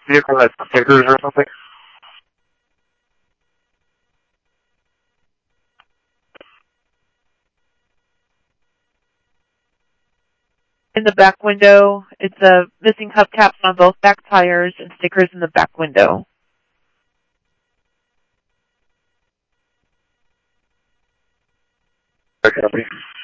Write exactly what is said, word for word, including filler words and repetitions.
vehicle has stickers or something? In the back window, it's a missing hubcaps on both back tires and stickers in the back window. Okay, copy.